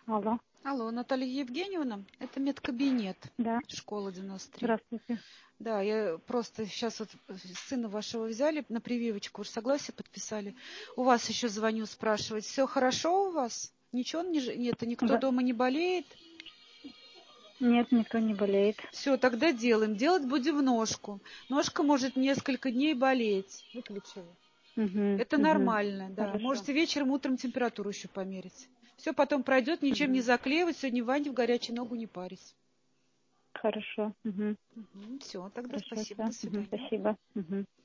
Алло. Алло, Наталья Евгеньевна, это медкабинет, Да. школа 93. Здравствуйте. Да, я просто сейчас вот сына вашего взяли на прививочку, уж согласие подписали. У вас еще звоню спрашивать, все хорошо у вас? Ничего нет, никто Да. дома не болеет? Нет, никто не болеет. Все, тогда делаем. Делать будем ножку. Ножка может несколько дней болеть. Выключила. Это Угу. нормально, да. Хорошо. Можете вечером, утром температуру еще померить. Все потом пройдет, ничем не Угу. заклеивать. Сегодня Ване в горячую ногу не парить. Хорошо. Угу. Все, тогда Хорошо, спасибо. все. До свидания. Спасибо. Угу.